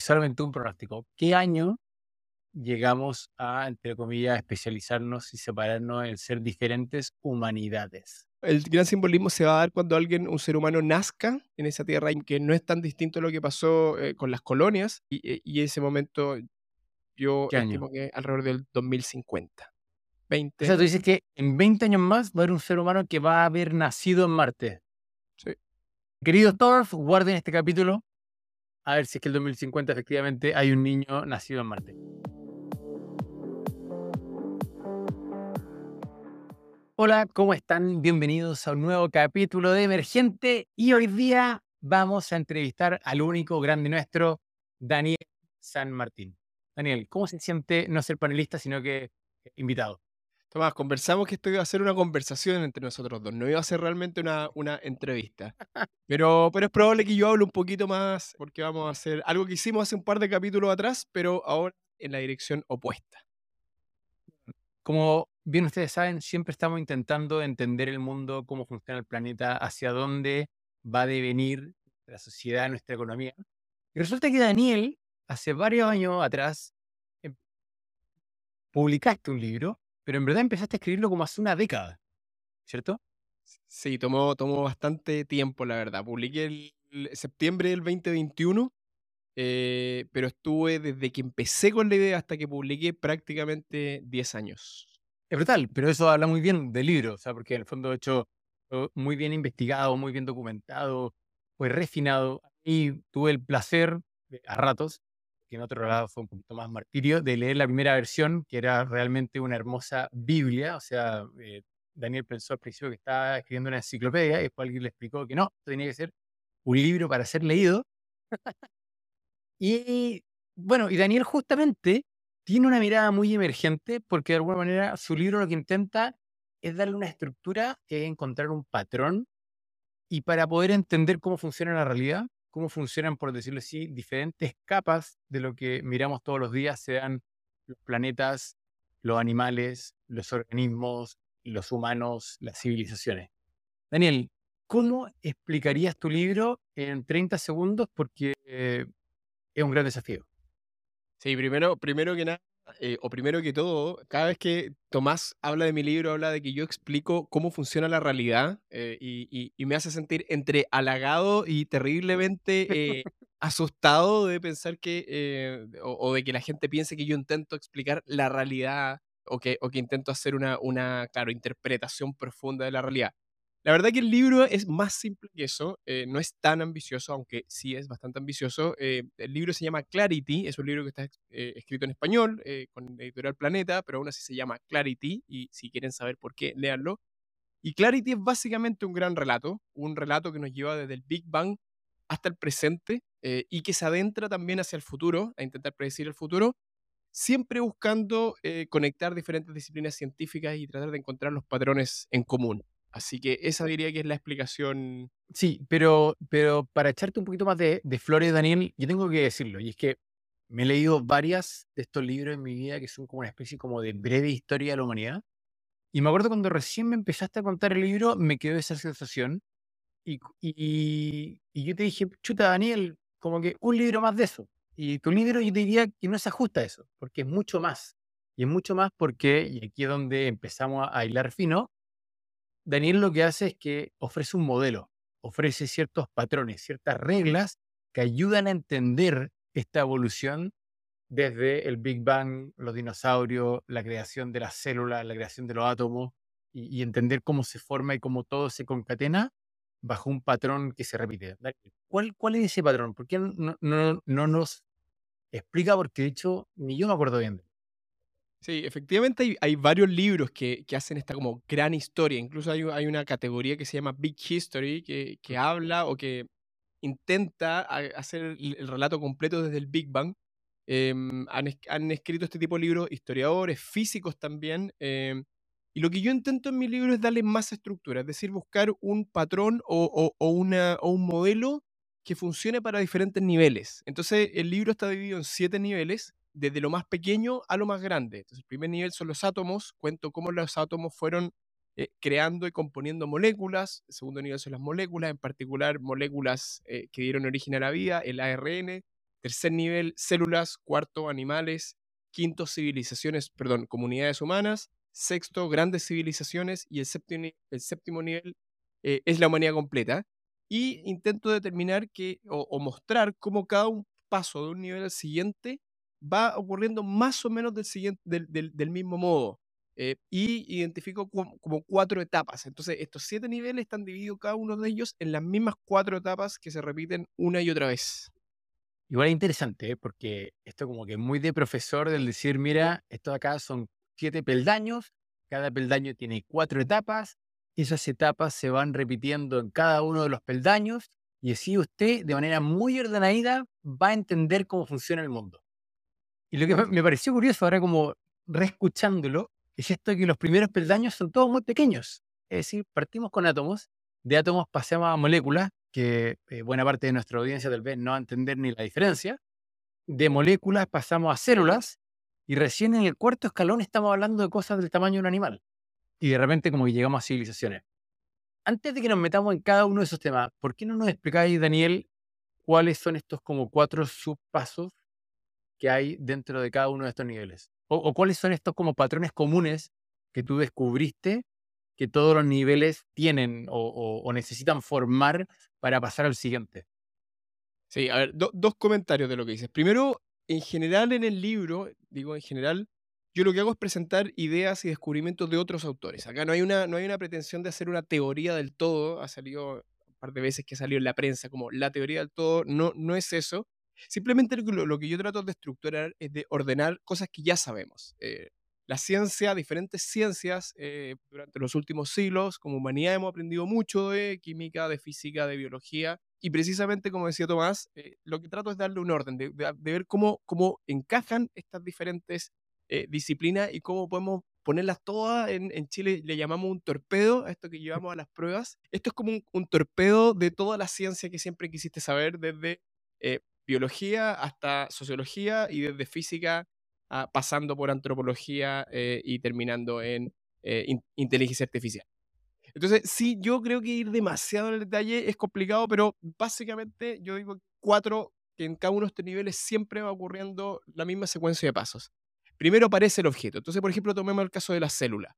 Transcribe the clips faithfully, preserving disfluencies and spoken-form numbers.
Solamente un pronóstico. ¿Qué año llegamos a, entre comillas, especializarnos y separarnos en ser diferentes humanidades? El gran simbolismo se va a dar cuando alguien, un ser humano, nazca en esa tierra y que no es tan distinto a lo que pasó eh, con las colonias. Y, eh, y ese momento yo ¿Qué año? estimo que alrededor del dos mil cincuenta. O sea, veinte, tú dices que en veinte años más va a haber un ser humano que va a haber nacido en Marte. sí. Queridos todos, guarden este capítulo a ver si es que el dos mil cincuenta efectivamente hay un niño nacido en Marte. Hola, ¿cómo están? Bienvenidos a un nuevo capítulo de Emergente y hoy día vamos a entrevistar al único grande nuestro, Daniel San Martín. Daniel, ¿cómo se siente no ser panelista, sino que invitado? Tomás, conversamos que esto iba a ser una conversación entre nosotros dos, no iba a ser realmente una, una entrevista. Pero, pero es probable que yo hable un poquito más porque vamos a hacer algo que hicimos hace un par de capítulos atrás, pero ahora en la dirección opuesta. Como bien ustedes saben, siempre estamos intentando entender el mundo, cómo funciona el planeta, hacia dónde va a devenir la sociedad, nuestra economía. Y resulta que Daniel, hace varios años atrás, em, publicaste un libro, pero en verdad empezaste a escribirlo como hace una década, ¿cierto? Sí, tomó, tomó bastante tiempo, la verdad. Publiqué el, el septiembre del dos mil veintiuno, eh, pero estuve desde que empecé con la idea hasta que publiqué prácticamente diez años. Es brutal, pero eso habla muy bien del libro, o sea, porque en el fondo, de hecho, fue muy bien investigado, muy bien documentado, fue refinado. Y tuve el placer, de- a ratos, que en otro lado fue un poquito más martirio, de leer la primera versión, que era realmente una hermosa Biblia. O sea, eh, Daniel pensó al principio que estaba escribiendo una enciclopedia, y después alguien le explicó que no, esto tenía que ser un libro para ser leído. Y bueno, y Daniel justamente tiene una mirada muy emergente porque de alguna manera su libro lo que intenta es darle una estructura, que es encontrar un patrón y para poder entender cómo funciona la realidad, cómo funcionan, por decirlo así, diferentes capas de lo que miramos todos los días, sean los planetas, los animales, los organismos, los humanos, las civilizaciones. Daniel, ¿cómo explicarías tu libro en treinta segundos? Porque eh, es un gran desafío. Sí, primero, primero que nada, eh, o primero que todo, cada vez que Tomás habla de mi libro, habla de que yo explico cómo funciona la realidad, eh, y, y- y me hace sentir entre halagado y terriblemente eh, asustado de pensar que, eh, o, o de que la gente piense que yo intento explicar la realidad o que, o que intento hacer una, una, claro, interpretación profunda de la realidad. La verdad que el libro es más simple que eso, eh, no es tan ambicioso, aunque sí es bastante ambicioso. Eh, el libro se llama Clarity, es un libro que está eh, escrito en español, eh, con Editorial Planeta, pero aún así se llama Clarity, y si quieren saber por qué, léanlo. Y Clarity es básicamente un gran relato, un relato que nos lleva desde el Big Bang hasta el presente, eh, y que se adentra también hacia el futuro, a intentar predecir el futuro, siempre buscando eh, conectar diferentes disciplinas científicas y tratar de encontrar los patrones en común. Así que esa diría que es la explicación. Sí, pero, pero para echarte un poquito más de, de flores, Daniel, yo tengo que decirlo, y es que me he leído varias de estos libros en mi vida que son como una especie como de breve historia de la humanidad. Y me acuerdo cuando recién me empezaste a contar el libro, me quedó esa sensación. Y, y, y yo te dije, chuta, Daniel, como que un libro más de eso. Y tu libro yo te diría que no se ajusta a eso, porque es mucho más. Y es mucho más porque, y aquí es donde empezamos a hilar fino, Daniel lo que hace es que ofrece un modelo, ofrece ciertos patrones, ciertas reglas que ayudan a entender esta evolución desde el Big Bang, los dinosaurios, la creación de las células, la creación de los átomos y, y entender cómo se forma y cómo todo se concatena bajo un patrón que se repite. Daniel, ¿Cuál, cuál es ese patrón? ¿Por qué no, no, no nos explica? Porque de hecho ni yo me acuerdo bien de él. Sí, efectivamente hay, hay varios libros que, que hacen esta como gran historia. Incluso hay, hay una categoría que se llama Big History que, que habla o que intenta a- hacer el, el relato completo desde el Big Bang. Em, han, es- han escrito este tipo de libros historiadores, físicos también. Em, y lo que yo intento en mi libro es darle más estructura, es decir, buscar un patrón o, o- o una, o un modelo que funcione para diferentes niveles. Entonces, el libro está dividido en siete niveles, desde lo más pequeño a lo más grande. Entonces, el primer nivel son los átomos, cuento cómo los átomos fueron eh, creando y componiendo moléculas. El segundo nivel son las moléculas, en particular moléculas eh, que dieron origen a la vida, el A R N. tercer nivel, células, cuarto, animales, quinto, civilizaciones, perdón, comunidades humanas, sexto, grandes civilizaciones y el séptimo, ni- el séptimo nivel eh, es la humanidad completa. Y intento determinar que, o, o mostrar cómo cada un paso de un nivel al siguiente va ocurriendo más o menos del, siguiente, del, del- del mismo modo. Eh, y identifico como, como cuatro etapas. Entonces, estos siete niveles están divididos cada uno de ellos en las mismas cuatro etapas que se repiten una y otra vez. Igual es interesante, ¿eh? Porque esto como que es muy de profesor del decir, mira, estos acá son siete peldaños, cada peldaño tiene cuatro etapas, y esas etapas se van repitiendo en cada uno de los peldaños, y así usted, de manera muy ordenada, va a entender cómo funciona el mundo. Y lo que me me pareció curioso ahora como reescuchándolo, es esto de que los primeros peldaños son todos muy pequeños. Es decir, partimos con átomos, de átomos pasamos a moléculas, que eh, buena parte de nuestra audiencia tal vez no va a entender ni la diferencia. De moléculas pasamos a células, y recién en el cuarto escalón estamos hablando de cosas del tamaño de un animal. Y de repente como que llegamos a civilizaciones. Antes de que nos metamos en cada uno de esos temas, ¿por qué no nos explicáis, Daniel, cuáles son estos como cuatro subpasos que hay dentro de cada uno de estos niveles? O, o cuáles son estos como patrones comunes que tú descubriste que todos los niveles tienen o, o- o necesitan formar para pasar al siguiente. Sí, a ver, do- dos comentarios de lo que dices. Primero, en general en el libro, digo en general, yo lo que hago es presentar ideas y descubrimientos de otros autores. Acá no hay una, no hay una pretensión de hacer una teoría del todo. Ha salido un par de veces que ha salido en la prensa como la teoría del todo. No, no es eso. Simplemente lo, que lo- lo que yo trato de estructurar es de ordenar cosas que ya sabemos. Eh, la ciencia, diferentes ciencias, eh, durante los últimos siglos, como humanidad hemos aprendido mucho de química, de física, de biología y precisamente, como decía Tomás, eh, lo que trato es darle un orden, de, de- de ver cómo, cómo encajan estas diferentes eh, disciplinas y cómo podemos ponerlas todas. En, en Chile le llamamos un torpedo a esto que llevamos a las pruebas. Esto es como un, un torpedo de toda la ciencia que siempre quisiste saber, desde eh, biología hasta sociología y desde física a- pasando por antropología eh, y terminando en eh, in- inteligencia artificial. Entonces, sí, yo creo que ir demasiado en el detalle es complicado, pero básicamente yo digo cuatro, que en cada uno de estos niveles siempre va ocurriendo la misma secuencia de pasos. Primero aparece el objeto. Entonces, por ejemplo, tomemos el caso de la célula.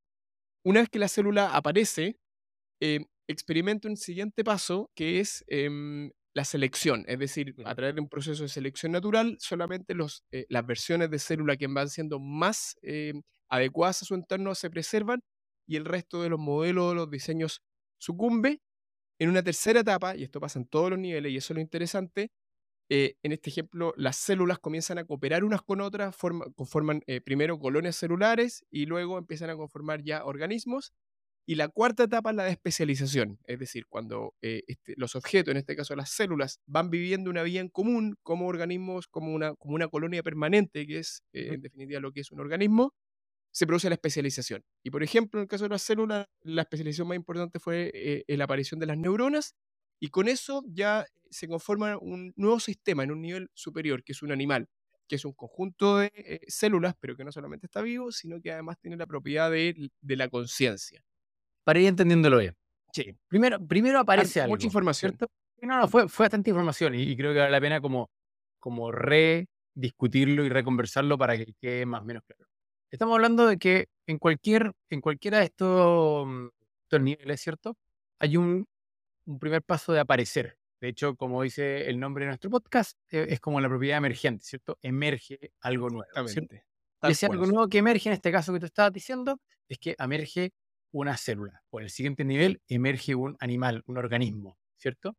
Una vez que la célula aparece, eh, experimenta un siguiente paso que es em, la selección, es decir, a Ujú. través de un proceso de selección natural, solamente los, eh, las versiones de célula que van siendo más em, adecuadas a su entorno se preservan y el resto de los modelos, de los diseños sucumbe. En una tercera etapa, y esto pasa en todos los niveles, y eso es lo interesante, eh, en este ejemplo, las células comienzan a cooperar unas con otras, forma- conforman eh, primero colonias celulares y luego empiezan a conformar ya organismos y la cuarta etapa es la de especialización, es decir, cuando eh, este, los objetos, en este caso las células, van viviendo una vida en común como organismos, como una, como una colonia permanente, que es eh, Ujú. en definitiva lo que es un organismo, se produce la especialización. Y por ejemplo, en el caso de las células, la especialización más importante fue eh, la aparición de las neuronas, y con eso ya se conforma un nuevo sistema en un nivel superior, que es un animal, que es un conjunto de eh, células, pero que no solamente está vivo, sino que además tiene la propiedad de, de la conciencia. Para ir entendiéndolo bien. Sí, primero, primero Har- aparece Mucha algo, información. ¿cierto? Y no, no, fue, fue bastante información, y, y creo que vale la pena como, como rediscutirlo y reconversarlo para que quede más o menos claro. Estamos hablando de que en cualquier, en cualquiera de estos, mm, estos niveles, ¿cierto? Hay un, un primer paso de aparecer. De hecho, como dice el nombre de nuestro podcast, eh, es como la propiedad emergente, ¿cierto? Emerge algo nuevo, ¿cierto? Exactamente. Y Tal ese cual. algo nuevo que emerge, en este caso que tú estabas diciendo, es que emerge una célula. O en el siguiente nivel, emerge un animal, un organismo, ¿cierto?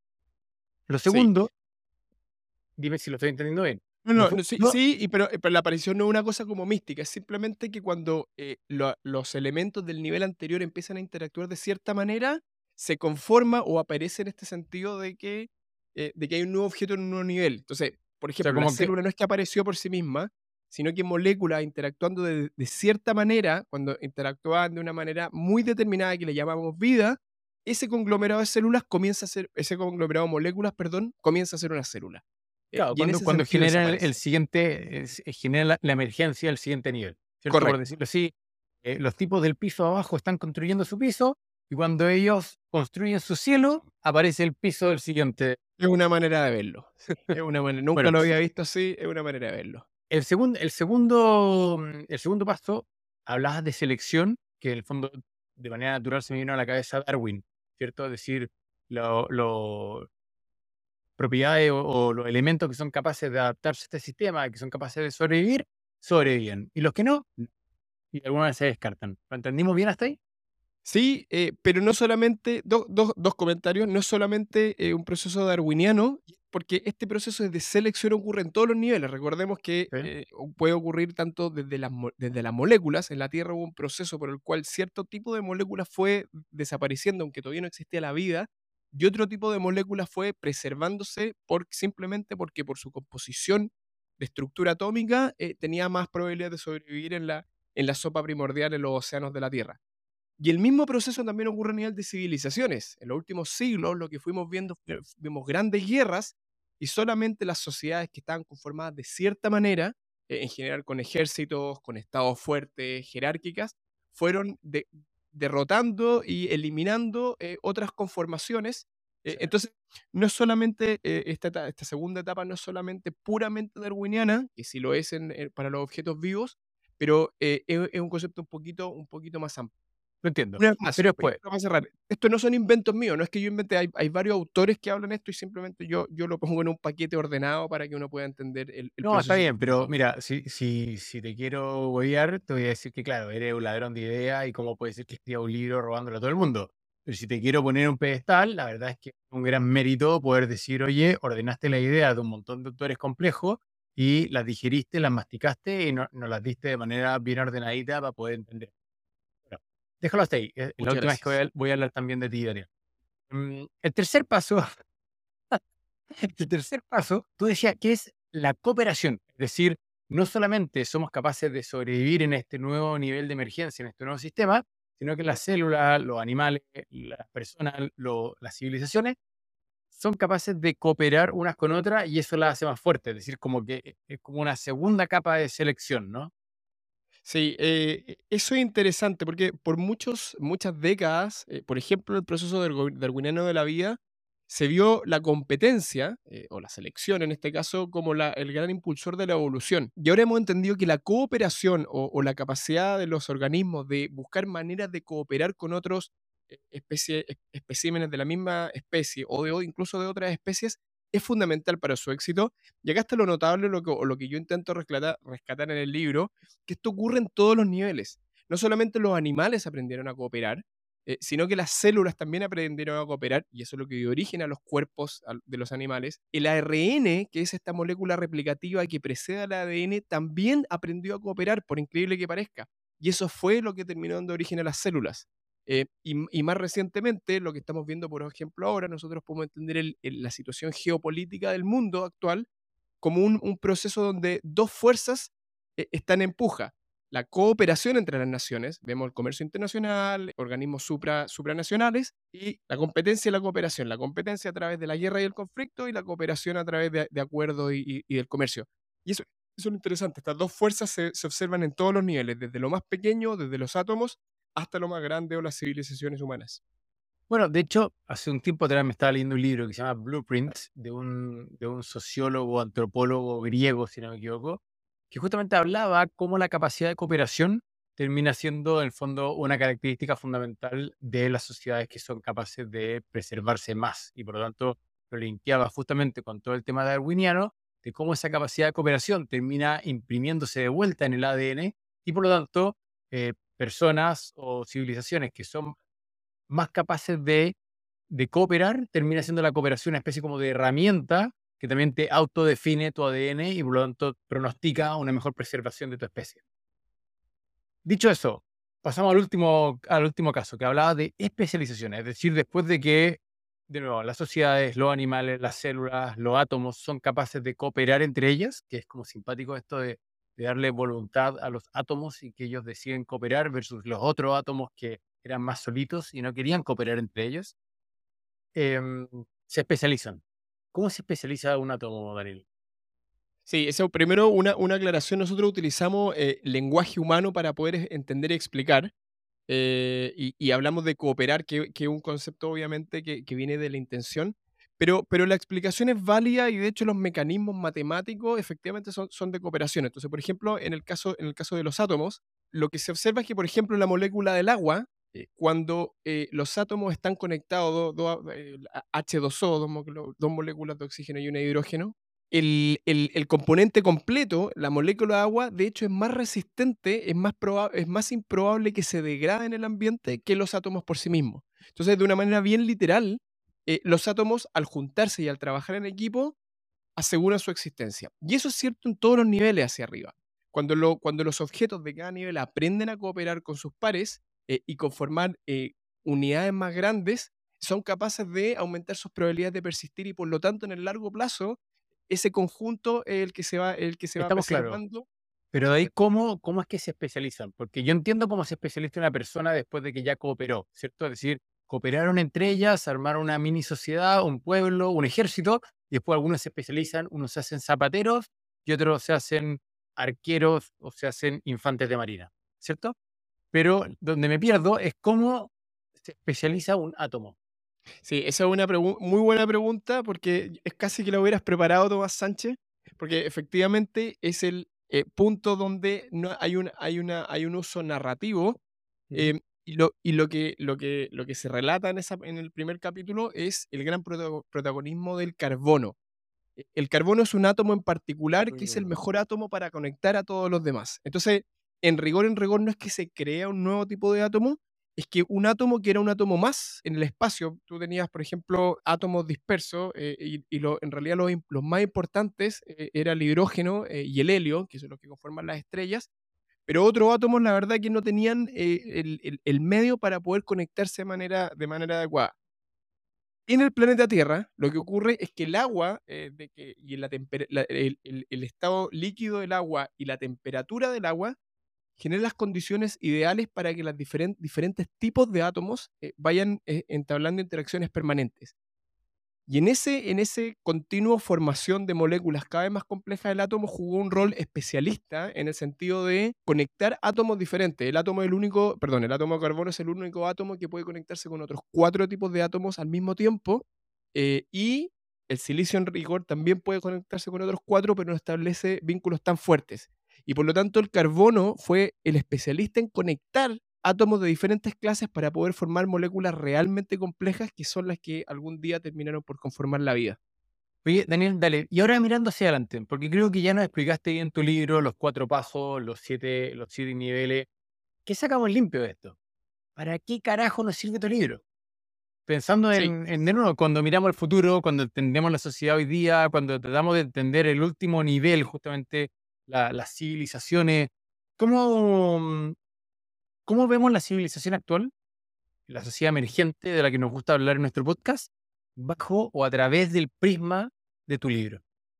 Lo Sí. segundo, dime si lo estoy entendiendo bien. No, Lo no, no, sí, segundo, sí, y pero, eh, pero la aparición no es una cosa como mística, es simplemente que cuando eh, lo- los elementos del nivel anterior empiezan a interactuar de cierta manera, se conforma o aparece en este sentido de que, eh, de que hay un nuevo objeto en un nuevo nivel. Entonces, por o sea, ejemplo, la como que, célula no es que apareció por sí misma, sino que moléculas interactuando de, de cierta manera, cuando interactúan de una manera muy determinada que le llamamos vida, ese conglomerado de células comienza a ser, ese conglomerado de moléculas, perdón, comienza a ser una célula. Eh, claro, y en cuando, ese cuando sentido generan el, el desaparece. siguiente, es- eh, genera la, la emergencia del siguiente nivel, ¿cierto? Por Correcto. decirlo así, eh, los tipos del piso abajo están construyendo su piso, y cuando ellos construyen su cielo, aparece el piso del siguiente. Es una manera de verlo. Es una manera, nunca Bueno, lo había visto así, es una manera de verlo. el segundo, el segundo, mm, el segundo paso, hablabas de selección, que en el fondo, de manera natural, se me vino a la cabeza Darwin, ¿cierto? Es decir, lo, lo- propiedades o, o los elementos que son capaces de adaptarse a este sistema, que son capaces de sobrevivir, sobreviven. Y los que no, no. Y algunas veces se descartan. ¿Lo entendimos bien hasta ahí? Sí, eh, pero no solamente, do- do- dos comentarios, no es solamente eh, un proceso darwiniano, porque este proceso de selección ocurre en todos los niveles. Recordemos que Sí. eh, o- puede ocurrir tanto desde las, mo- desde las moléculas. En la Tierra hubo un proceso por el cual cierto tipo de moléculas fue desapareciendo, aunque todavía no existía la vida, y otro tipo de moléculas fue preservándose por, simplemente porque por su composición de estructura atómica eh, tenía más probabilidad de sobrevivir en la, en la sopa primordial en los océanos de la Tierra. Y el mismo proceso también ocurre a nivel de civilizaciones. En los últimos siglos lo que fuimos viendo, fue- vimos grandes guerras y solamente las sociedades que estaban conformadas de cierta manera, eh, en general con ejércitos, con estados fuertes, jerárquicas, fueron de- derrotando y eliminando eh, otras conformaciones. Eh, Sí. entonces, no es solamente eh, esta, eta- esta segunda etapa, no es solamente puramente darwiniana, que sí lo es en- en- para los objetos vivos, pero eh, es, es un concepto un poquito, un poquito más amplio. Lo entiendo. Una vez más, Pero y después, para cerrar, esto no son inventos míos, no es que yo inventé, hay, hay varios autores que hablan esto y simplemente yo, yo lo pongo en un paquete ordenado para que uno pueda entender el, el no, está proceso bien, pero completo. mira, si, si, si te quiero guiar, te voy a decir que, claro, eres un ladrón de ideas y cómo puede ser que escriba un libro robándolo a todo el mundo. Pero si te quiero poner en un pedestal, la verdad es que es un gran mérito poder decir, oye, ordenaste la idea de un montón de autores complejos y las digeriste, las masticaste y no- nos las diste de manera bien ordenadita para poder entender. Bueno, déjalo hasta ahí. Es la Muchas última vez que voy gracias. a, voy a hablar también de ti, Daniel. Mm, el tercer paso El tercer paso, tú decías que es la cooperación, es decir, no solamente somos capaces de sobrevivir en este nuevo nivel de emergencia, en este nuevo sistema, sino que las células, los animales, las personas, lo- las civilizaciones son capaces de cooperar unas con otras y eso las hace más fuertes, es decir, como que es como una segunda capa de selección, ¿no? Sí, eh, e- eso es interesante porque por muchos, muchas décadas, eh, por ejemplo, el proceso dargo- darwiniano de la vida, se vio la competencia, eh, o la selección en este caso, como la- el gran impulsor de la evolución. Y ahora hemos entendido que la cooperación o, o la capacidad de los organismos de buscar maneras de cooperar con otros eh, especie, es- especímenes de la misma especie o de, o incluso de otras especies es fundamental para su éxito. Y acá está lo notable, lo que, o lo que yo intento rescatar rescatar en el libro, que esto ocurre en todos los niveles. No solamente los animales aprendieron a cooperar, eh, sino que las células también aprendieron a cooperar, y eso es lo que dio origen a los cuerpos al- de los animales. El A R N, que es esta molécula replicativa que precede al A D N, también aprendió a cooperar, por increíble que parezca. Y eso fue lo que terminó dando origen a las células. Eh, y, y más recientemente, lo que estamos viendo, por ejemplo, ahora, nosotros podemos entender el- el- la situación geopolítica del mundo actual como un, un proceso donde dos fuerzas eh, están en puja. La cooperación entre las naciones, vemos el comercio internacional, organismos supra, supranacionales, y la competencia y la cooperación. La competencia a través de la guerra y el conflicto y la cooperación a través de, de acuerdos y, y- y del comercio. Y eso, eso es lo interesante. Estas dos fuerzas se, se observan en todos los niveles, desde lo más pequeño, desde los átomos, hasta lo más grande o las civilizaciones humanas. Bueno, de hecho, hace un tiempo atrás me estaba leyendo un libro que se llama Blueprints de un, de un sociólogo, antropólogo griego, si no me equivoco, que justamente hablaba cómo la capacidad de cooperación termina siendo, en el fondo, una característica fundamental de las sociedades que son capaces de preservarse más. Y por lo tanto, lo linkeaba justamente con todo el tema darwiniano, de cómo esa capacidad de cooperación termina imprimiéndose de vuelta en el A D N y por lo tanto, eh, personas o civilizaciones que son más capaces de, de cooperar, termina siendo la cooperación una especie como de herramienta que también te autodefine tu A D N y por lo tanto pronostica una mejor preservación de tu especie. Dicho eso, pasamos al último, al último caso, que hablaba de especializaciones, es decir, después de que, de nuevo, las sociedades, los animales, las células, los átomos son capaces de cooperar entre ellas, que es como simpático esto de, de darle voluntad a los átomos y que ellos deciden cooperar versus los otros átomos que eran más solitos y no querían cooperar entre ellos, em, se especializan. ¿Cómo se especializa un átomo, Daniel? Sí, eso primero una, una aclaración. Nosotros utilizamos eh, lenguaje humano para poder entender y explicar. eh, y, y hablamos de cooperar, que, que es un concepto obviamente que, que viene de la intención, pero, pero la explicación es válida y de hecho los mecanismos matemáticos efectivamente son, son de cooperación. Entonces, por ejemplo, en el, caso, en el caso de los átomos, lo que se observa es que, por ejemplo, en la molécula del agua, eh, cuando eh, los átomos están conectados, do- do- eh, H dos O, dos, mo- dos moléculas de oxígeno y una de hidrógeno, el, el- el componente completo, la molécula de agua, de hecho es más resistente, es más, proba- es más improbable que se degrade en el ambiente que los átomos por sí mismos. Entonces, de una manera bien literal, eh, los átomos al juntarse y al trabajar en equipo aseguran su existencia. Y eso es cierto en todos los niveles hacia arriba. Cuando, lo- cuando los objetos de cada nivel aprenden a cooperar con sus pares eh, y conformar eh, unidades más grandes, son capaces de aumentar sus probabilidades de persistir y por lo tanto en el largo plazo ese conjunto es el que se va, el que se va Estamos claros. preservando. Pero de ahí, ¿cómo, cómo es que se especializan? Porque yo entiendo cómo se especializa una persona después de que ya cooperó, ¿cierto? Es decir, cooperaron entre ellas, armaron una mini sociedad, un pueblo, un ejército, y después algunos se especializan, unos se hacen zapateros y otros se hacen arqueros o se hacen infantes de marina, ¿cierto? Pero donde me pierdo es cómo se especializa un átomo. Sí, esa es una pregu- muy buena pregunta porque es casi que la hubieras preparado, Tomás Sánchez, porque efectivamente es el eh, punto donde no hay, un, hay, una, hay un uso narrativo Ujú. eh, y, lo, y lo, que, lo, que, lo que se relata en, esa, en el primer capítulo es el gran protago- protagonismo del carbono. E- El carbono es un átomo en particular que es el Mm. mejor átomo para conectar a todos los demás. Entonces, en rigor, en rigor, no es que se crea un nuevo tipo de átomo, es que un átomo que era un átomo más en el espacio, tú tenías, por ejemplo, átomos dispersos eh, y, y lo- en realidad los, im- los más importantes eh, era el hidrógeno eh, y el helio, que son los que conforman las estrellas, pero otros átomos, la verdad, que no tenían eh, el, el- el medio para poder conectarse de manera, de manera adecuada. En el planeta Tierra, lo que ocurre es que el agua eh, de que, y la temper- la- el, el- el estado líquido del agua y la temperatura del agua generan las condiciones ideales para que los diferentes tipos de átomos eh, vayan eh, entablando interacciones permanentes. Y en ese, en ese continuo formación de moléculas cada vez más complejas, el átomo jugó un rol especialista en el sentido de conectar átomos diferentes. El átomo es el único, perdón, el átomo de carbono es el único átomo que puede conectarse con otros cuatro tipos de átomos al mismo tiempo. eh, y el silicio en rigor también puede conectarse con otros cuatro, pero no establece vínculos tan fuertes. Y por lo tanto, el carbono fue el especialista en conectar átomos de diferentes clases para poder formar moléculas realmente complejas que son las que algún día terminaron por conformar la vida. Oye, Daniel, dale. Y ahora mirando hacia adelante, porque creo que ya nos explicaste bien en tu libro los cuatro pasos, los siete, los siete niveles. ¿Qué sacamos limpio de esto? ¿Para qué carajo nos sirve tu libro? Pensando Sí, en, en de nuevo, cuando miramos el futuro, cuando entendemos la sociedad hoy día, cuando tratamos de entender el último nivel, justamente la- las civilizaciones, ¿cómo, mm, cómo vemos la civilización actual, la sociedad emergente de la que nos gusta hablar en nuestro podcast, bajo o a través del prisma de tu libro?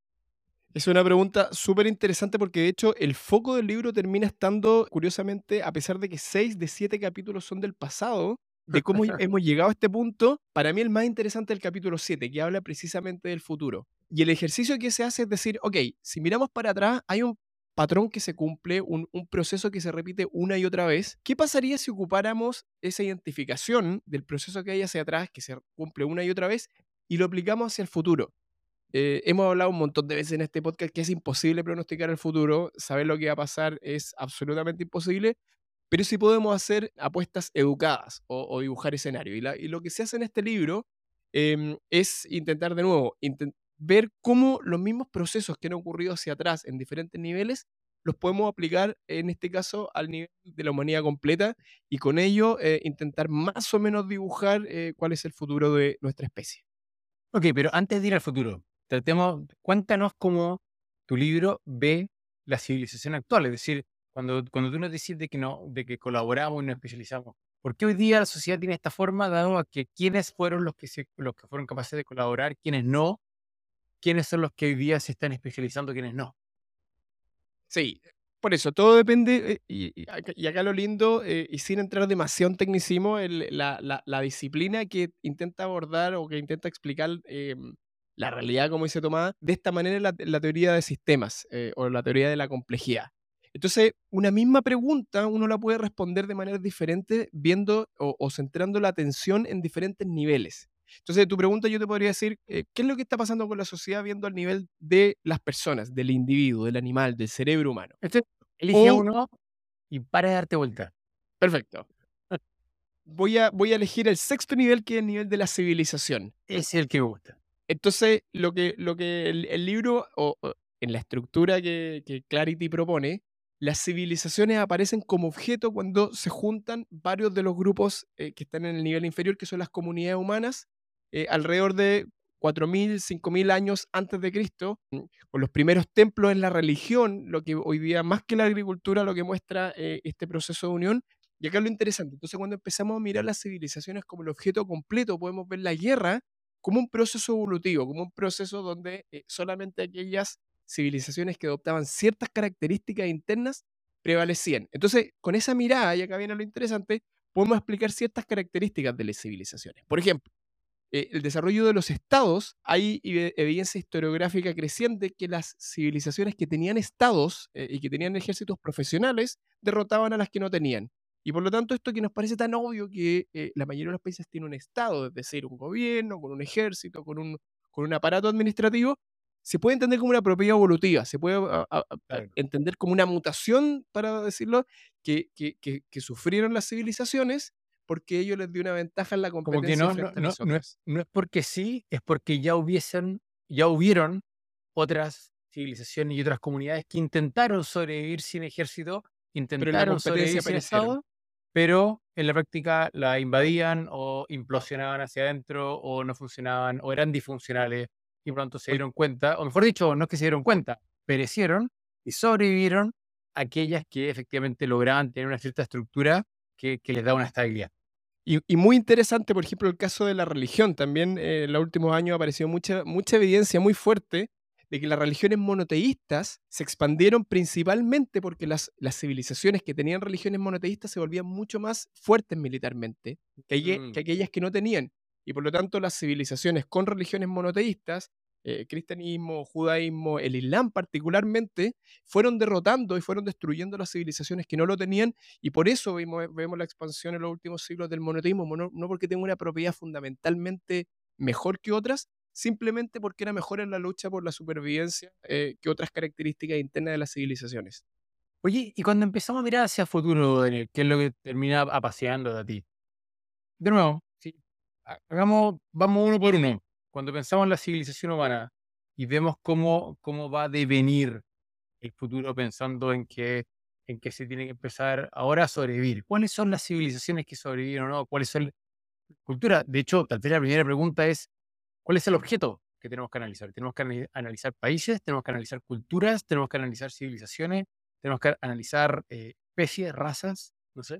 es una pregunta súper interesante porque de hecho el foco del libro termina estando, curiosamente, a pesar de que seis de siete capítulos son del pasado, de cómo hemos llegado a este punto, para mí el más interesante es el capítulo siete, que habla precisamente del futuro. Y el ejercicio que se hace es decir, ok, si miramos para atrás, hay un patrón que se cumple, un, un proceso que se repite una y otra vez. ¿Qué pasaría si ocupáramos esa identificación del proceso que hay hacia atrás, que se cumple una y otra vez, y lo aplicamos hacia el futuro? Eh, hemos hablado un montón de veces en este podcast que es imposible pronosticar el futuro, saber lo que va a pasar es absolutamente imposible, pero sí podemos hacer apuestas educadas o, o dibujar escenarios. Y, la- y lo que se hace en este libro em, es intentar de nuevo inten- ver cómo los mismos procesos que han ocurrido hacia atrás en diferentes niveles los podemos aplicar en este caso al nivel de la humanidad completa y con ello eh, intentar más o menos dibujar eh, cuál es el futuro de nuestra especie. Ok, pero antes de ir al futuro, tratemos, cuéntanos cómo tu libro ve la civilización actual. Es decir, cuando, cuando tú nos decís de que, no, de que colaboramos y nos especializamos, ¿por qué hoy día la sociedad tiene esta forma, dado a que quiénes fueron los que, se, los que fueron capaces de colaborar, quiénes no, quiénes son los que hoy día se están especializando, quiénes no? Sí, por eso, todo depende, eh, y, y acá, y acá lo lindo, eh, y sin entrar demasiado en tecnicismo, el- la, la- la disciplina que intenta abordar o que intenta explicar em, la realidad, como dice Tomás, de esta manera es la, la teoría de sistemas eh, o la teoría de la complejidad. Entonces, una misma pregunta uno la puede responder de manera diferente viendo o, o centrando la atención en diferentes niveles. Entonces, tu pregunta yo te podría decir, eh, ¿qué es lo que está pasando con la sociedad viendo al nivel de las personas, del individuo, del animal, del cerebro humano? Entonces, elige O, uno y para de darte vuelta. perfecto, voy a, voy a elegir el sexto nivel, que es el nivel de la civilización. Ese es el que me gusta. Entonces, lo que, lo que el, el libro, o, o en la estructura que, que Clarity propone, las civilizaciones aparecen como objeto cuando se juntan varios de los grupos eh, que están en el nivel inferior, que son las comunidades humanas, eh, alrededor de cuatro mil, cinco mil años antes de Cristo, mm, con los primeros templos en la religión, lo que hoy día, más que la agricultura, lo que muestra eh, este proceso de unión. Y acá es lo interesante. Entonces, cuando empezamos a mirar las civilizaciones como el objeto completo, podemos ver la guerra como un proceso evolutivo, como un proceso donde eh, solamente aquellas civilizaciones que adoptaban ciertas características internas prevalecían. Entonces, con esa mirada, y acá viene lo interesante, podemos explicar ciertas características de las civilizaciones. Por ejemplo, eh, el desarrollo de los estados, hay evi- evidencia historiográfica creciente que las civilizaciones que tenían estados eh, y que tenían ejércitos profesionales derrotaban a las que no tenían. Y por lo tanto, esto que nos parece tan obvio que eh, la mayoría de los países tiene un estado, es decir, un gobierno, con un ejército, con un, con un aparato administrativo, se puede entender como una propiedad evolutiva, se puede a- a- a- Claro. entender como una mutación, para decirlo, que, que, que, que sufrieron las civilizaciones porque ello les dio una ventaja en la Como que competencia no, no, frente a no, las no es, otras. no es porque sí, es porque ya hubiesen, ya hubieron otras civilizaciones y otras comunidades que intentaron sobrevivir sin ejército, Pero en la intentaron sobrevivir competencia sin perecieron. Estado, pero en la práctica la invadían o implosionaban hacia adentro o no funcionaban o eran disfuncionales y pronto se Oye, dieron cuenta, o mejor dicho, no es que se dieron cuenta, perecieron y sobrevivieron aquellas que efectivamente lograban tener una cierta estructura que, que les da una estabilidad. y, y muy interesante, por ejemplo, el caso de la religión. También eh, en los últimos años ha aparecido mucha, mucha evidencia muy fuerte de que las religiones monoteístas se expandieron principalmente porque las, las civilizaciones que tenían religiones monoteístas se volvían mucho más fuertes militarmente que, aque- Mm, que aquellas que no tenían. Y por lo tanto, las civilizaciones con religiones monoteístas, eh, cristianismo, judaísmo, el islam particularmente, fueron derrotando y fueron destruyendo las civilizaciones que no lo tenían, y por eso vemos, vemos la expansión en los últimos siglos del monoteísmo, no, no porque tenga una propiedad fundamentalmente mejor que otras, simplemente porque era mejor en la lucha por la supervivencia eh, que otras características internas de las civilizaciones. Oye, y cuando empezamos a mirar hacia el futuro, Daniel, ¿qué es lo que termina apaseando a ti? De nuevo, sí, ha- hagamos, vamos uno por uno. Cuando pensamos en la civilización humana y vemos cómo, cómo va a devenir el futuro pensando en que, en que se tiene que empezar ahora a sobrevivir. ¿Cuáles son las civilizaciones que sobreviven o no? ¿Cuáles son las culturas? De hecho, tal vez la primera pregunta es, ¿cuál es el objeto que tenemos que analizar? Tenemos que ani- analizar países, tenemos que analizar culturas, tenemos que analizar civilizaciones, tenemos que analizar eh, especies, razas, no sé.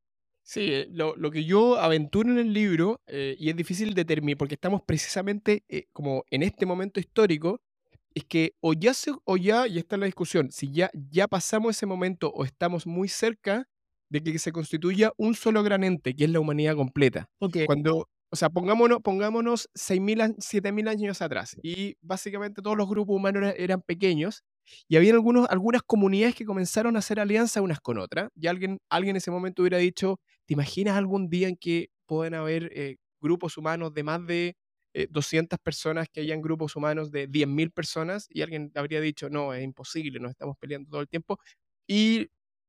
Sí, eh, lo, lo que yo aventuro en el libro, eh, y es difícil determinar, porque estamos precisamente eh, como en este momento histórico, es que o ya, se, o ya, y esta es la discusión, si ya, ya pasamos ese momento o estamos muy cerca de que se constituya un solo gran ente, que es la humanidad completa. Ok. Cuando, o sea, pongámonos, pongámonos seis mil, siete mil años atrás, y básicamente todos los grupos humanos era- eran pequeños, y había algunos, algunas comunidades que comenzaron a hacer alianzas unas con otras, y alguien, alguien en ese momento hubiera dicho, ¿te imaginas algún día en que puedan haber eh, grupos humanos de más de eh, doscientas personas, que hayan grupos humanos de diez mil personas? Y alguien habría dicho, no, es imposible, nos estamos peleando todo el tiempo. Y,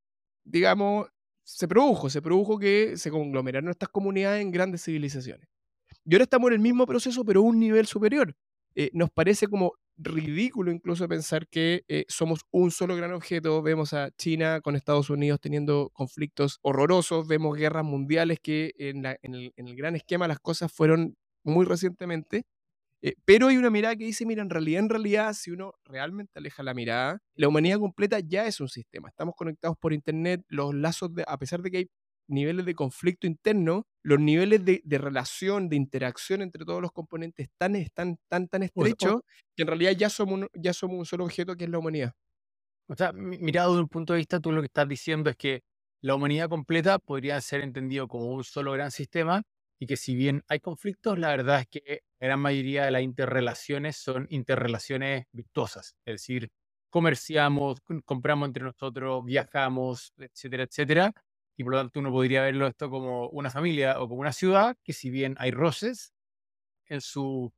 digamos, se produjo, se produjo que se conglomeraron estas comunidades en grandes civilizaciones. Y ahora estamos en el mismo proceso, pero a un nivel superior. Eh, nos parece como ridículo incluso pensar que eh, somos un solo gran objeto. Vemos a China con Estados Unidos teniendo conflictos horrorosos, vemos guerras mundiales que en, la- en el, en el gran esquema las cosas fueron muy recientemente. Eh, pero hay una mirada que dice, mira, en realidad, en realidad, si uno realmente aleja la mirada, la humanidad completa ya es un sistema. Estamos conectados por Internet, los lazos, de, a pesar de que hay niveles de conflicto interno, los niveles de, de relación, de interacción entre todos los componentes tan, están tan, tan O, s- o- estrechos, que en realidad ya somos, un, ya somos un solo objeto, que es la humanidad. o sea, mi- mirado desde un punto de vista, tú lo que estás diciendo es que la humanidad completa podría ser entendido como un solo gran sistema y que si bien hay conflictos, la verdad es que la gran mayoría de las interrelaciones son interrelaciones virtuosas. Es decir, comerciamos, com- compramos entre nosotros, viajamos, etcétera, etcétera. Y por lo tanto uno podría verlo esto como una familia o como una ciudad que si bien hay roces, en su,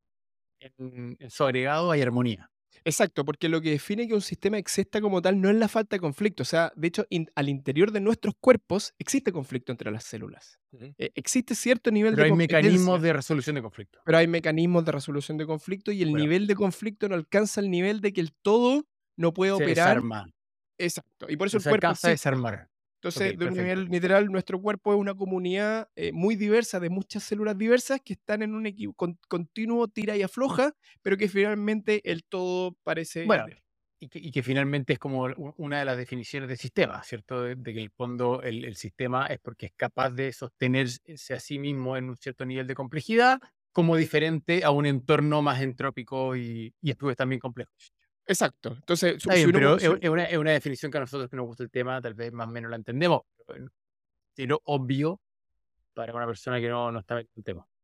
en, en su agregado hay armonía. Exacto, porque lo que define que un sistema exista como tal no es la falta de conflicto. O sea, de hecho, in- al interior de nuestros cuerpos existe conflicto entre las células. Ujú. Eh, existe cierto nivel Pero de hay mecanismos competencia, de resolución de conflictos. pero hay mecanismos de resolución de conflicto y el Bueno, nivel de conflicto no alcanza el nivel de que el todo no puede se operar. desarma, Exacto. Y por eso no el se cuerpo alcanza a existe. desarmar. Ok, Entonces, de un perfecto. nivel literal, nuestro cuerpo es una comunidad eh, muy diversa, de muchas células diversas que están en un equi- con- continuo tira y afloja, pero que finalmente el todo parece Bueno, entero. y que, y que finalmente es como u- una de las definiciones de sistema, ¿cierto? De, de que en el fondo el, el sistema es porque es capaz de sostenerse a sí mismo en un cierto nivel de complejidad, como diferente a un entorno más entrópico y, y a su vez también complejo. Exacto. Entonces, su- Está si bien, uno, pero po- es, si- es una, es una definición que a nosotros que nos gusta el tema, tal vez más o menos la entendemos, pero no obvio para una persona que no, no está en el tema.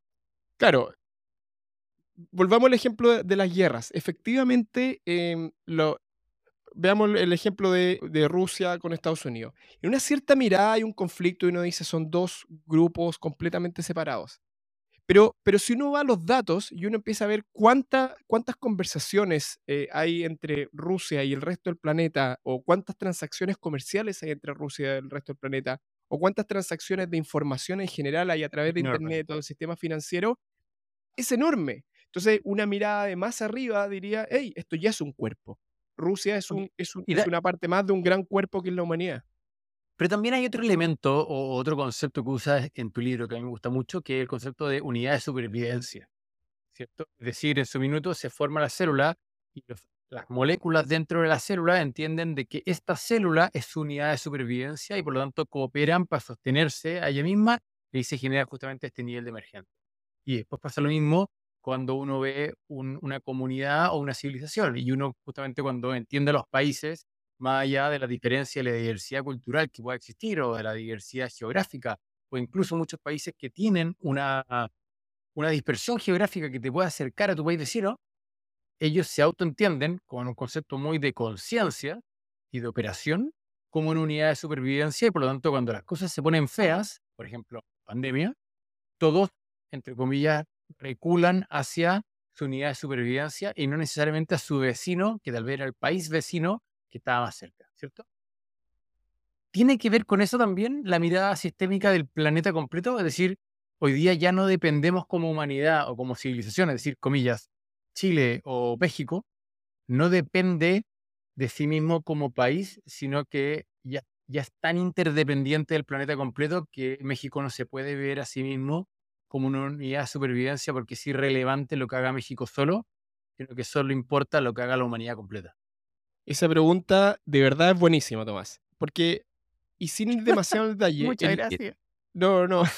claro, volvamos al ejemplo de, de las guerras. Efectivamente, em, lo, veamos el ejemplo de, de Rusia con Estados Unidos. En una cierta mirada hay un conflicto y uno dice son dos grupos completamente separados. Pero, pero si uno va a los datos y uno empieza a ver cuánta- cuántas conversaciones eh, hay entre Rusia y el resto del planeta, o cuántas transacciones comerciales hay entre Rusia y el resto del planeta, o cuántas transacciones de información en general hay a través de Enorme. Internet o del sistema financiero, es enorme. Entonces, una mirada de más arriba diría, hey, esto ya es un cuerpo. Rusia es, Ok. un, es, un- Y es da- una parte más de un gran cuerpo que es la humanidad. pero también hay otro elemento o otro concepto que usas en tu libro que a mí me gusta mucho, que es el concepto de unidad de supervivencia, ¿cierto? Es decir, en su minuto se forma la célula y los- las moléculas dentro de la célula entienden de que esta célula es su unidad de supervivencia y por lo tanto cooperan para sostenerse a ella misma y ahí se genera justamente este nivel de emergencia. Y después pasa lo mismo cuando uno ve un- una comunidad o una civilización y uno justamente cuando entiende los países, más allá de la diferencia y la diversidad cultural que pueda existir o de la diversidad geográfica, o incluso muchos países que tienen una, una dispersión geográfica que te puede acercar a tu país vecino, ellos se autoentienden con un concepto muy de conciencia y de operación como una unidad de supervivencia y por lo tanto cuando las cosas se ponen feas, por ejemplo, pandemia, todos, entre comillas, reculan hacia su unidad de supervivencia y no necesariamente a su vecino, que tal vez era el país vecino que estaba más cerca, ¿cierto? ¿Tiene que ver con eso también la mirada sistémica del planeta completo? Es decir, hoy día ya no dependemos como humanidad o como civilización, es decir, comillas, Chile o México, no depende de sí mismo como país, sino que ya, ya es tan interdependiente del planeta completo que México no se puede ver a sí mismo como una unidad de supervivencia porque es irrelevante lo que haga México solo, sino que solo importa lo que haga la humanidad completa. Esa pregunta de verdad es buenísima, Tomás. Porque, y sin ir demasiado en detalle, Muchas el, el- gracias. no, no,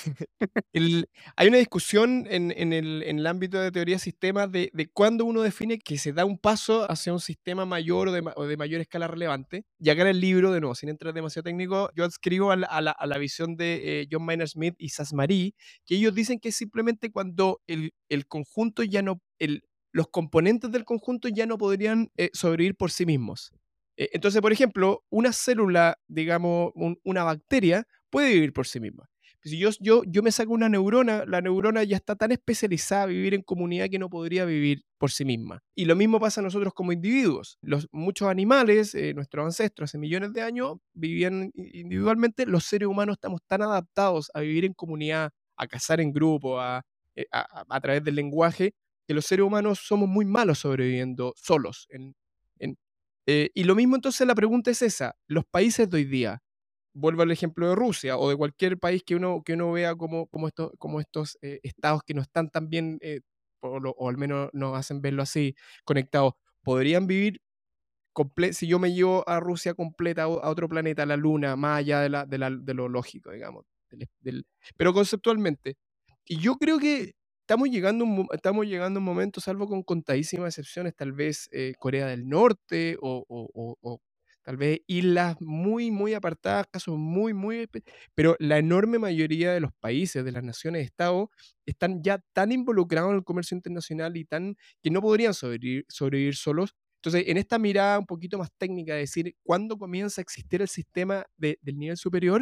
el- hay una discusión en, en el, en el ámbito de teoría de sistemas de, de cuándo uno define que se da un paso hacia un sistema mayor o de, ma- o de mayor escala relevante. Y acá en el libro, de nuevo, sin entrar demasiado técnico, yo adscribo a la, a la- a la visión de eh, John Maynard Smith y Sasmari, que ellos dicen que es simplemente cuando el, el conjunto ya no, el, los componentes del conjunto ya no podrían eh, sobrevivir por sí mismos. Eh, entonces, por ejemplo, una célula, digamos, un- una bacteria, puede vivir por sí misma. Si yo, yo, yo me saco una neurona, la neurona ya está tan especializada a vivir en comunidad que no podría vivir por sí misma. Y lo mismo pasa a nosotros como individuos. Los, muchos animales, eh, nuestros ancestros hace millones de años, vivían i- individualmente. Los seres humanos estamos tan adaptados a vivir en comunidad, a cazar en grupo, a, eh, a, a- a través del lenguaje, que los seres humanos somos muy malos sobreviviendo solos. En, en- eh, y lo mismo entonces la pregunta es esa, los países de hoy día, vuelvo al ejemplo de Rusia o de cualquier país que uno, que uno vea como, como estos, como estos eh, estados que no están tan bien, eh, o, lo- o al menos nos hacen verlo así, conectados, podrían vivir, comple- si yo me llevo a Rusia completa a, o- a otro planeta, a la Luna, más allá de, la, de, la- de lo lógico, digamos, del- del- pero conceptualmente. Y yo creo que estamos llegando, a un mo- estamos llegando a un momento, salvo con contadísimas excepciones, tal vez eh, Corea del Norte o, o- o- o tal vez islas muy, muy apartadas, casos muy, muy... espe- Pero la enorme mayoría de los países, de las naciones, estados, están ya tan involucrados en el comercio internacional y tan que no podrían sobrevivir, sobrevivir solos Entonces, en esta mirada un poquito más técnica, de decir, ¿cuándo comienza a existir el sistema de- del nivel superior?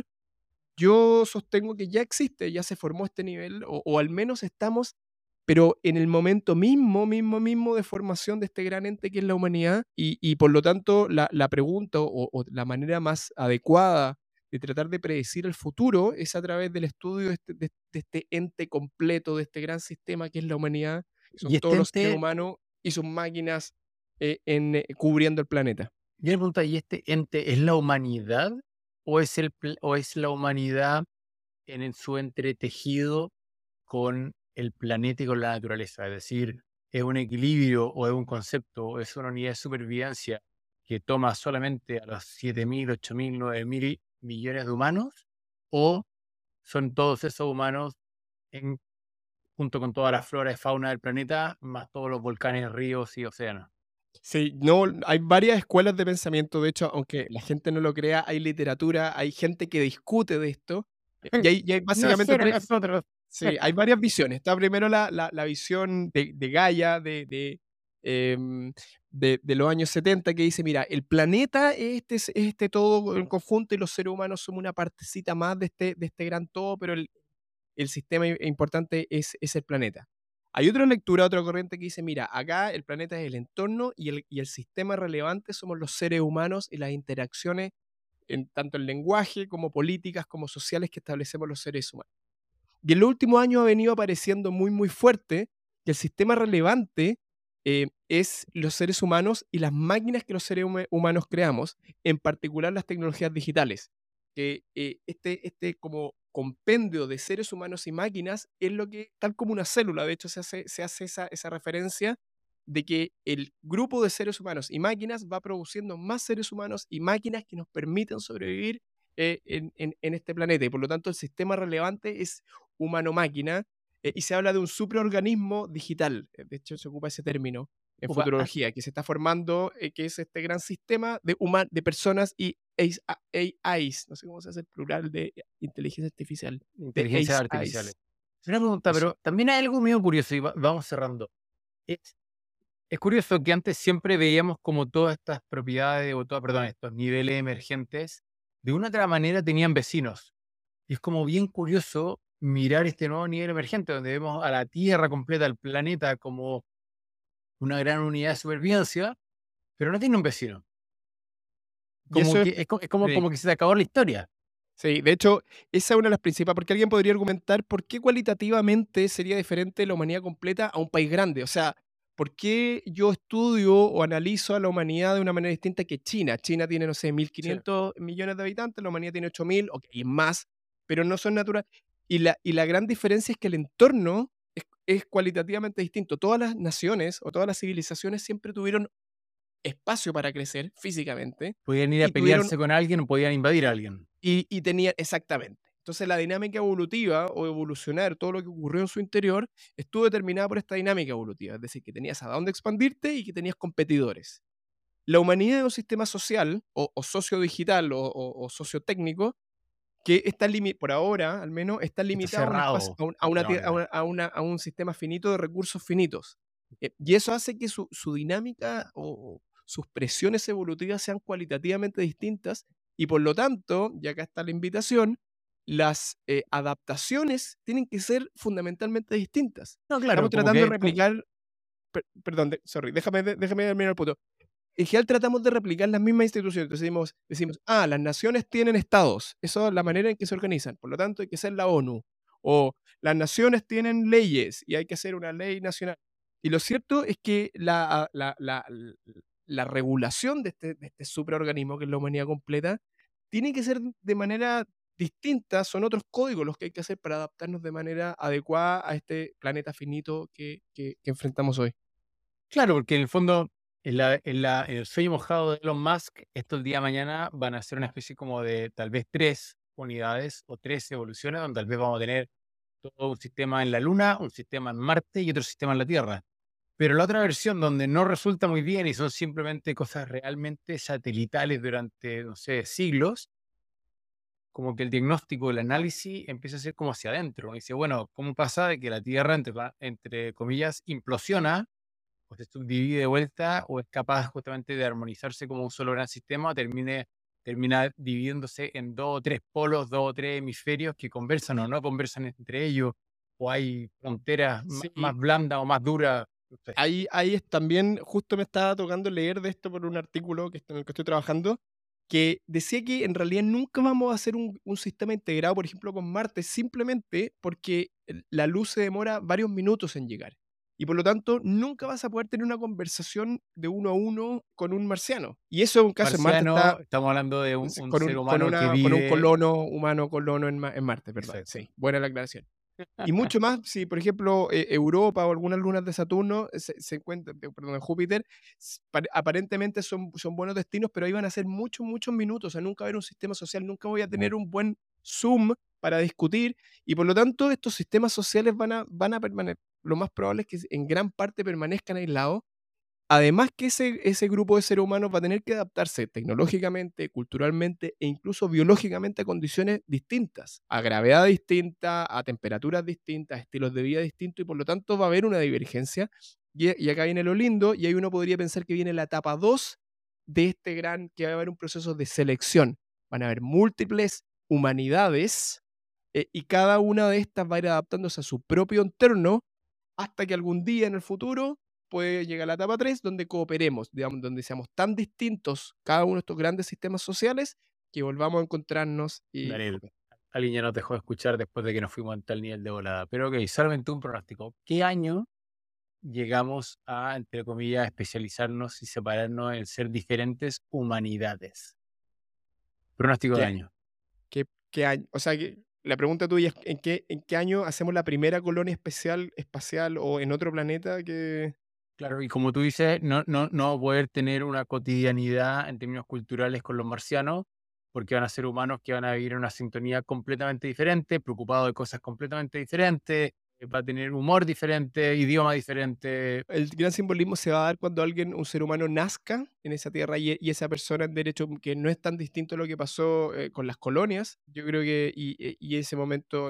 Yo sostengo que ya existe, ya se formó este nivel, o, o al menos estamos, pero en el momento mismo, mismo, mismo de formación de este gran ente que es la humanidad, y, y por lo tanto la, la pregunta o, o la manera más adecuada de tratar de predecir el futuro es a través del estudio de este, de- de este ente completo, de este gran sistema que es la humanidad, que Y son este todos los seres ente, humanos y sus máquinas eh, en, eh, cubriendo el planeta. yo me pregunto, ¿y este ente es la humanidad o es, el, pl- o es la humanidad en, en su entretejido con el planeta y con la naturaleza? Es decir, ¿es un equilibrio o es un concepto o es una unidad de supervivencia que toma solamente a los siete mil, ocho mil, nueve mil millones de humanos? ¿O son todos esos humanos en, junto con toda la flora y fauna del planeta, más todos los volcanes, ríos y océanos? Sí, no, hay varias escuelas de pensamiento, de hecho, aunque la gente no lo crea, hay literatura, hay gente que discute de esto, eh, y hay, y hay No básicamente será tres, nosotros. sí, hay varias visiones. Está primero la, la, la visión de, de Gaia, de, de, em, de, de los años setenta, que dice, mira, el planeta es este, es este todo en conjunto y los seres humanos somos una partecita más de este, de este gran todo, pero el, el sistema i- importante es, es el planeta. Hay otra lectura, otra corriente que dice, mira, acá el planeta es el entorno y el, y el sistema relevante somos los seres humanos y las interacciones en tanto en lenguaje como políticas como sociales que establecemos los seres humanos. Y en los últimos años ha venido apareciendo muy, muy fuerte que el sistema relevante eh, es los seres humanos y las máquinas que los seres huma- humanos creamos, en particular las tecnologías digitales. Que eh, este, este como compendio de seres humanos y máquinas es lo que, tal como una célula, de hecho se hace, se hace esa, esa referencia de que el grupo de seres humanos y máquinas va produciendo más seres humanos y máquinas que nos permiten sobrevivir eh, en, en- en este planeta. Y por lo tanto el sistema relevante es humano-máquina, eh, y se habla de un superorganismo digital. eh, De hecho, se ocupa ese término en Upa, ah, futurología, que se está formando, eh, que es este gran sistema de, huma- de personas y A I s, no sé cómo se hace el plural de inteligencia artificial, de inteligencias A I artificiales. s. Es una pregunta, Eso. pero también hay algo medio curioso y va- vamos cerrando. Es, es curioso que antes siempre veíamos como todas estas propiedades, o todas, perdón, estos niveles emergentes, de una u otra manera tenían vecinos. Y es como bien curioso mirar este nuevo nivel emergente, donde vemos a la Tierra completa, al planeta, como una gran unidad de supervivencia, pero no tiene un vecino. Y Como eso es, que es, co- es como, sí, como que se te acabó la historia. sí, de hecho, esa es una de las principales, porque alguien podría argumentar por qué cualitativamente sería diferente la humanidad completa a un país grande. O sea, ¿por qué yo estudio o analizo a la humanidad de una manera distinta que China? China tiene, no sé, mil Sí. quinientos millones de habitantes, la humanidad tiene ocho mil, ok, y más, pero no son naturales. Y la, y la gran diferencia es que el entorno es, es cualitativamente distinto. Todas las naciones o todas las civilizaciones siempre tuvieron espacio para crecer físicamente Podían ir a y tuvieron pelearse con alguien o podían invadir a alguien. y, y tenía, exactamente. Entonces la dinámica evolutiva o evolucionar, todo lo que ocurrió en su interior, estuvo determinada por esta dinámica evolutiva, es decir, que tenías a dónde expandirte y que tenías competidores. La humanidad es un sistema social o, o sociodigital o, o, o sociotécnico que está limi- por ahora, al menos, está Está limitado a un, espacio, cerrado, a, un- a de una otra tie- a manera. una- a una- a un sistema finito de recursos finitos. Eh, y eso hace que su, su dinámica o sus presiones evolutivas sean cualitativamente distintas y por lo tanto, y acá está la invitación, las eh, adaptaciones tienen que ser fundamentalmente distintas. No, Estamos claro, como tratando de que co- replicar, per- perdón, de- sorry, déjame, déjame terminar el punto. En general tratamos de replicar las mismas instituciones. Entonces decimos, decimos, ah, las naciones tienen estados. Eso es la manera en que se organizan. Por lo tanto, hay que ser la ONU. O las naciones tienen leyes y hay que hacer una ley nacional. Y lo cierto es que la, la, la, la regulación de este, de este superorganismo que es la humanidad completa tiene que ser de manera distinta. Son otros códigos los que hay que hacer para adaptarnos de manera adecuada a este planeta finito que, que, que enfrentamos hoy. claro, porque en el fondo, en, la- en la- en el sueño mojado de Elon Musk, esto el día de mañana van a ser una especie como de tal vez tres unidades o tres evoluciones, donde tal vez vamos a tener todo un sistema en la Luna, un sistema en Marte y otro sistema en la Tierra. Pero la otra versión donde no resulta muy bien y son simplemente cosas realmente satelitales durante, no sé, siglos, como que el diagnóstico, el análisis empieza a ser como hacia adentro. Y dice, bueno, ¿cómo pasa de que la Tierra, entre, pa- entre comillas, implosiona o se subdivide de vuelta, o es capaz justamente de armonizarse como un solo gran sistema, o termine, termina dividiéndose en dos o tres polos, dos o tres hemisferios que conversan o no conversan entre ellos, o hay fronteras ma- Sí, más blandas o más duras. No sé. ahí, ahí es también, justo me estaba tocando leer de esto por un artículo que, est- en el que estoy trabajando, que decía que en realidad nunca vamos a hacer un, un sistema integrado, por ejemplo, con Marte, simplemente porque el- la luz se demora varios minutos en llegar. Y por lo tanto, nunca vas a poder tener una conversación de uno a uno con un marciano. Y eso en un caso en Marte está Marciano, estamos hablando de un, s- un con ser un, con humano que una, con un vive. colono humano colono en, Ma- en Marte, ¿verdad? Exacto. Sí, buena la aclaración. Y mucho más, si por ejemplo eh, Europa o algunas lunas de Saturno eh, se, se encuentran, de- perdón, en Júpiter, s- pare- aparentemente son, son buenos destinos, pero ahí van a ser muchos, muchos minutos, o sea, nunca va a haber un sistema social, nunca voy a No. tener un buen Zoom para discutir, y por lo tanto estos sistemas sociales van a, van a permanecer, lo más probable es que en gran parte permanezcan aislados. Además que ese, ese grupo de seres humanos va a tener que adaptarse tecnológicamente, culturalmente e incluso biológicamente a condiciones distintas, a gravedad distinta, a temperaturas distintas, a estilos de vida distintos, y por lo tanto va a haber una divergencia. Y, y acá viene lo lindo, y ahí uno podría pensar que viene la etapa dos de este gran, que va a haber un proceso de selección. Van a haber múltiples humanidades, eh, y cada una de estas va a ir adaptándose a su propio entorno hasta que algún día en el futuro puede llegar la etapa tres donde cooperemos, digamos, donde seamos tan distintos cada uno de estos grandes sistemas sociales que volvamos a encontrarnos y Daniel, cooperar. alguien ya nos dejó de escuchar después de que nos fuimos a tal nivel de volada. Pero ok, solamente un pronóstico. ¿Qué año llegamos a, entre comillas, especializarnos y separarnos en ser diferentes humanidades? Pronóstico de ¿Qué, año. qué, qué año? O sea, que la pregunta tuya es ¿en qué, en qué año hacemos la primera colonia especial, espacial o en otro planeta que... Claro, y como tú dices, no, no, no va a poder tener una cotidianidad en términos culturales con los marcianos, porque van a ser humanos que van a vivir en una sintonía completamente diferente, preocupados de cosas completamente diferentes, eh, va a tener humor diferente, idioma diferente. El gran simbolismo se va a dar cuando alguien, un ser humano, nazca en esa tierra y, y esa persona en derecho, que no es tan distinto a lo que pasó eh, con las colonias. Yo creo que, y, y- y ese momento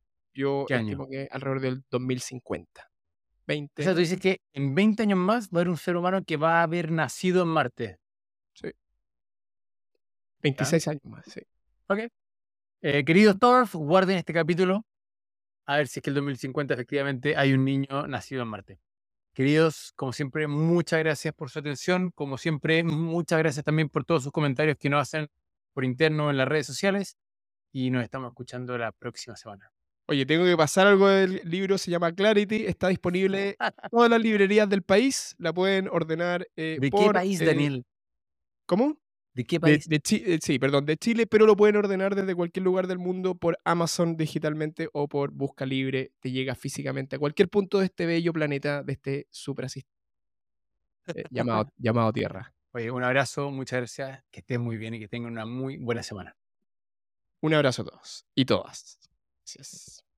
yo ¿Qué año? estimo que alrededor del dos mil cincuenta, O sea, tú veinte, dices que en veinte años más va a haber un ser humano que va a haber nacido en Marte. sí, ¿Ya? veintiséis años más, sí. Ok. Eh, queridos Thorf, guarden este capítulo a ver si es que el dos mil cincuenta efectivamente hay un niño nacido en Marte. Queridos, como siempre, muchas gracias por su atención. Como siempre, muchas gracias también por todos sus comentarios que nos hacen por interno en las redes sociales. Y nos estamos escuchando la próxima semana. Oye, tengo que pasar algo del libro, se llama Clarity, está disponible en todas las librerías del país, la pueden ordenar eh, ¿De qué por... país, eh, Daniel? ¿cómo? ¿De qué De, país? de Chi- eh, sí, perdón, de Chile, pero lo pueden ordenar desde cualquier lugar del mundo por Amazon digitalmente o por Busca Libre. Te llega físicamente a cualquier punto de este bello planeta, de este suprasistema llamado, llamado Tierra. Oye, un abrazo, muchas gracias. Que estén muy bien y que tengan una muy buena semana. Un abrazo a todos y todas. Gracias.